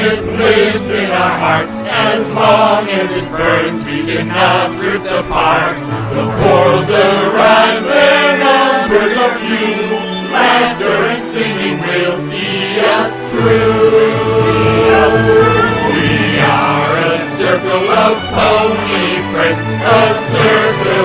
friendship lives in our hearts. As long as it burns, we cannot drift apart. The quarrels arise, their numbers are few. Laughter and singing will see us through. We are a circle of pony friends, a circle